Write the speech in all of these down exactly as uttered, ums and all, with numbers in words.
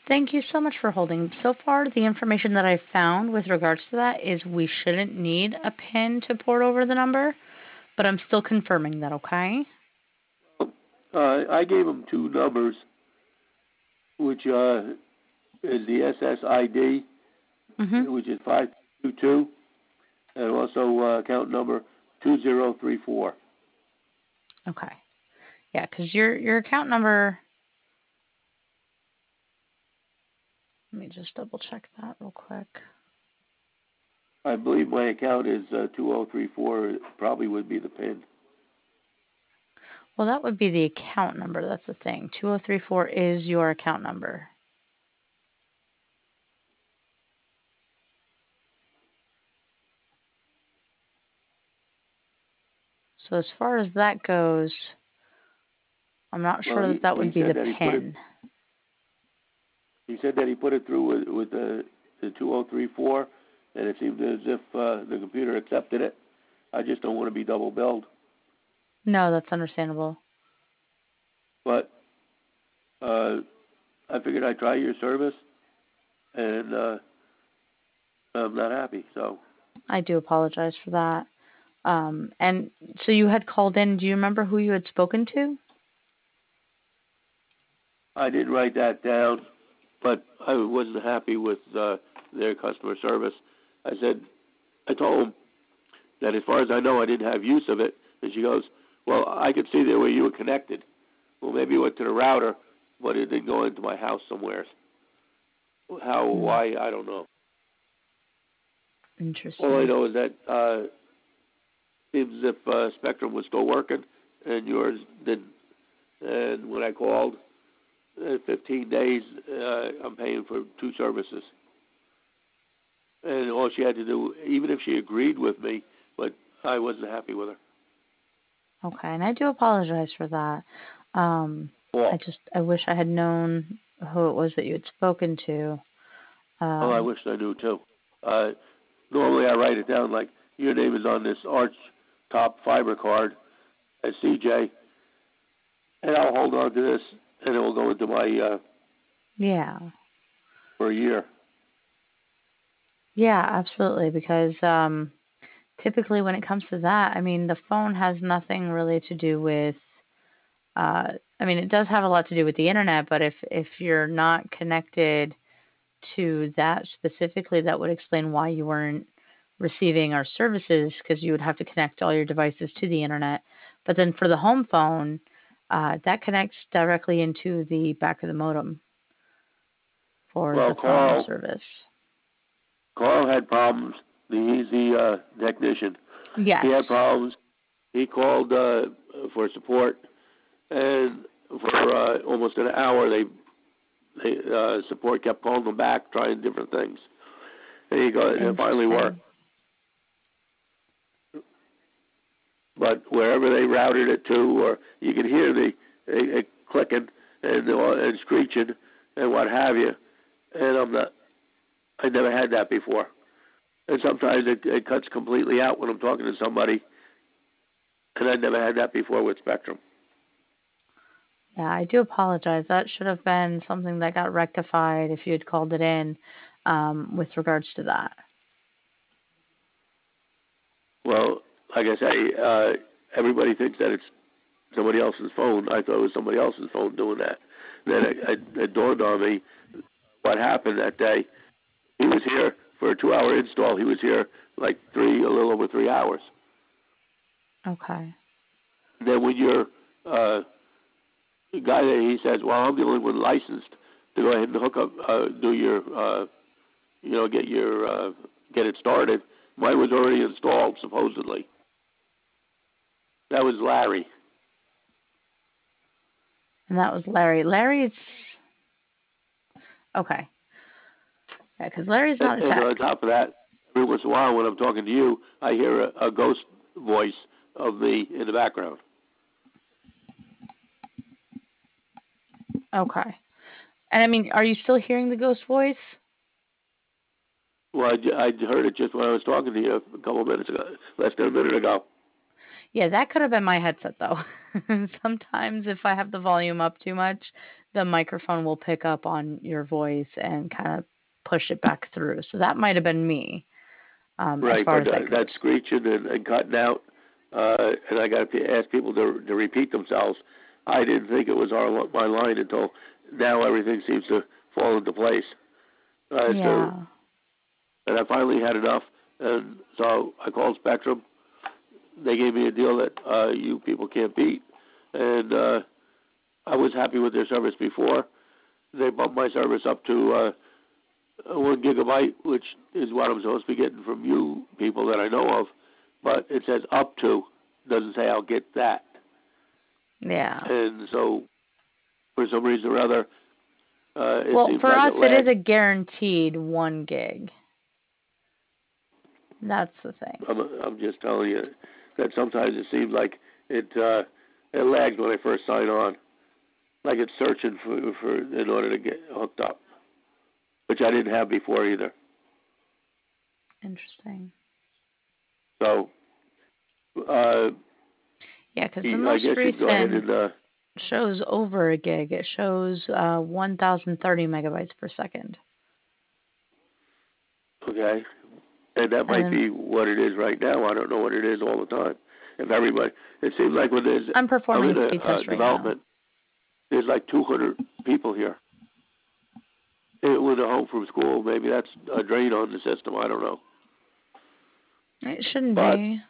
Thank you so much for holding. So far, the information that I found with regards to that is we shouldn't need a PIN to port over the number, but I'm still confirming that, okay? Uh, I gave him two numbers, which uh, is the S S I D, Mm-hmm. which is five two two, and also uh, account number two zero three four. Okay. Yeah, because your your account number. Let me just double check that real quick. I believe my account is uh, two zero three four. Probably would be the PIN. Well, that would be the account number. That's the thing. two zero three four is your account number. So as far as that goes, I'm not Well, sure he, that that he would be said the that he put it. PIN. He said that he put it through with, with the the two zero three four, and it seemed as if uh, the computer accepted it. I just don't want to be double billed. No, that's understandable. But uh, I figured I'd try your service, and uh, I'm not happy. So I do apologize for that. Um, and so you had called in. Do you remember who you had spoken to? I didn't write that down, but I wasn't happy with uh, their customer service. I said, I told them that as far as I know, I didn't have use of it. And she goes, well, I could see there where you were connected. Well, maybe it went to the router, but it didn't go into my house somewhere. How, Hmm. why, I don't know. Interesting. All I know is that uh, seems as if uh, Spectrum was still working and yours didn't. And when I called, uh, fifteen days, uh, I'm paying for two services. And all she had to do, even if she agreed with me, but I wasn't happy with her. Okay, and I do apologize for that. Um, I Well, just I wish I had known who it was that you had spoken to. oh, I Um, wish I knew too. Uh, normally I write it down like your name is on this Arch Top Fiber card at C J, and I'll hold on to this, and it will go into my uh, yeah, for a year. yeah, absolutely. Because um, typically when it comes to that, I mean, the phone has nothing really to do with. Uh, I mean, it does have a lot to do with the internet, but if if you're not connected to that specifically, that would explain why you weren't receiving our services because you would have to connect all your devices to the internet. But then for the home phone, uh, that connects directly into the back of the modem for Well, the phone Carl, service. Carl had problems. The, he's the uh, technician. Yes. He had problems. He called uh, for support, and for uh, almost an hour, they, they uh, support kept calling him back, trying different things. And he got, it finally worked. Interesting. But wherever they routed it to, or you could hear the it, it clicking and and screeching and what have you. And I'm not. I never had that before. And sometimes it, it cuts completely out when I'm talking to somebody, and I never had that before with Spectrum. Yeah, I do apologize. That should have been something that got rectified if you had called it in um, with regards to that. Well, like I say, uh, everybody thinks that it's somebody else's phone. I thought it was somebody else's phone doing that. Then it, it, it dawned on me what happened that day. He was here for a two-hour install. He was here like three, a little over three hours. Okay. And then when you're uh, the guy there, he says, "Well, I'm the only one licensed to go ahead and hook up, uh, do your, uh, you know, get your, uh, get it started." Mine was already installed, supposedly. That was Larry. And that was Larry. Larry's okay. Yeah, because Larry's And, not a and tech. on top of that, every once in a while when I'm talking to you, I hear a, a ghost voice of me in the background. Okay. And I mean, are you still hearing the ghost voice? Well, I, I heard it just when I was talking to you a couple of minutes ago, less than a minute ago. Yeah, that could have been my headset though. Sometimes if I have the volume up too much, the microphone will pick up on your voice and kind of push it back through. So that might have been me, um, as Right, far but as uh, that that goes. screeching and, and cutting out, uh, and I got to ask people to to repeat themselves. I didn't think it was our my line until now. Everything seems to fall into place. Uh, so, Yeah. and I finally had enough, and so I called Spectrum. They gave me a deal that uh, you people can't beat, and uh, I was happy with their service before. They bumped my service up to uh, one gigabyte, which is what I'm supposed to be getting from you people that I know of, but it says up to, doesn't say I'll get that. Yeah. And so, for some reason or other, uh, it Well, seems for like it us, it is lagged. a guaranteed one gig. That's the thing. I'm, I'm just telling you that sometimes it seems like it uh, it lags when I first sign on, like it's searching for, for in order to get hooked up, which I didn't have before either. Interesting. So, uh, Yeah, because the I most guess you can go ahead recent and uh, shows over a gig. It shows uh, one thousand thirty megabytes per second. okay. And that And might then be what it is right now. I don't know what it is all the time. If everybody, it seems like when there's, I'm I'm performing a in a speed uh, test right now. development, there's like two hundred people here. And with a home from school, maybe that's a drain on the system. I don't know. It shouldn't But be.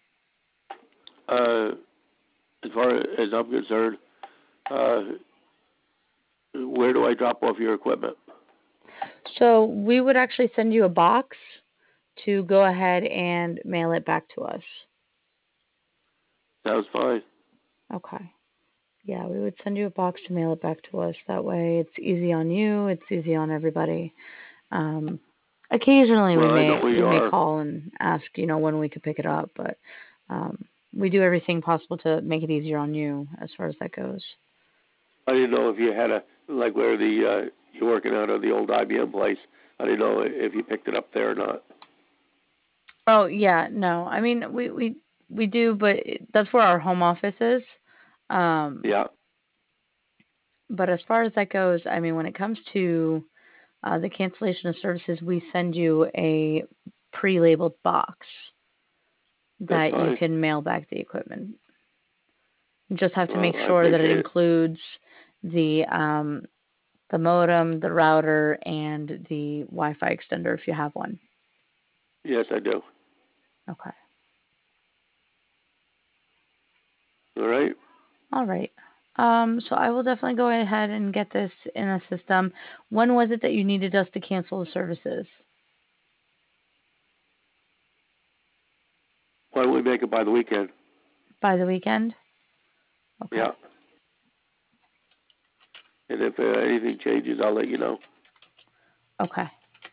uh, as far as I'm concerned, uh, where do I drop off your equipment? So we would actually send you a box to go ahead and mail it back to us. Sounds fine. Okay. Yeah, we would send you a box to mail it back to us. That way it's easy on you, it's easy on everybody. Um, occasionally we Well, I know may where we you may are. call and ask, you know, when we could pick it up, but um, we do everything possible to make it easier on you as far as that goes. I didn't know if you had a, like where the, uh, you're working out of the old I B M place. I didn't know if you picked it up there or not. Oh, yeah, no. I mean, we we we do, but it- that's where our home office is. Um, Yeah, but as far as that goes, I mean, when it comes to uh, the cancellation of services, we send you a pre-labeled box that's that you fine. can mail back the equipment. You just have to Well, make I sure that it appreciate it. includes the um, the modem, the router, and the Wi-Fi extender if you have one. Yes, I do. Okay. All right. All right. Um, so I will definitely go ahead and get this in a system. When was it that you needed us to cancel the services? Why don't we make it by the weekend? By the weekend? Okay. Yeah. And if uh, anything changes, I'll let you know. Okay.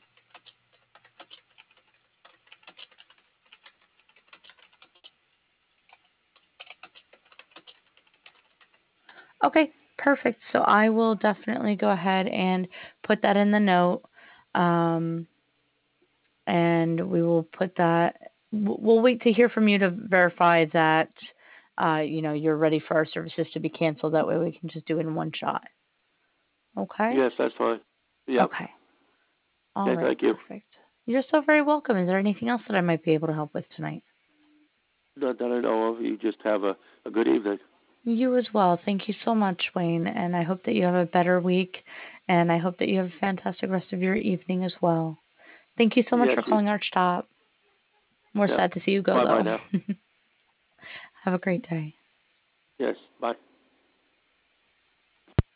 Okay. Perfect. So I will definitely go ahead and put that in the note. Um, and we will put that. We'll wait to hear from you to verify that, uh, you know, you're ready for our services to be canceled. That way we can just do it in one shot. Okay. Yes, that's fine. Yep. Okay. All Okay, right. thank you. Perfect. You're so very welcome. Is there anything else that I might be able to help with tonight? Not that I know of. You just have a, a good evening. You as well. Thank you so much, Wayne. And I hope that you have a better week. And I hope that you have a fantastic rest of your evening as well. Thank you so much Yes, for you. calling Archtop. We're Yep. sad to see you go, Bye bye though. now. Have a great day. Yes. Bye.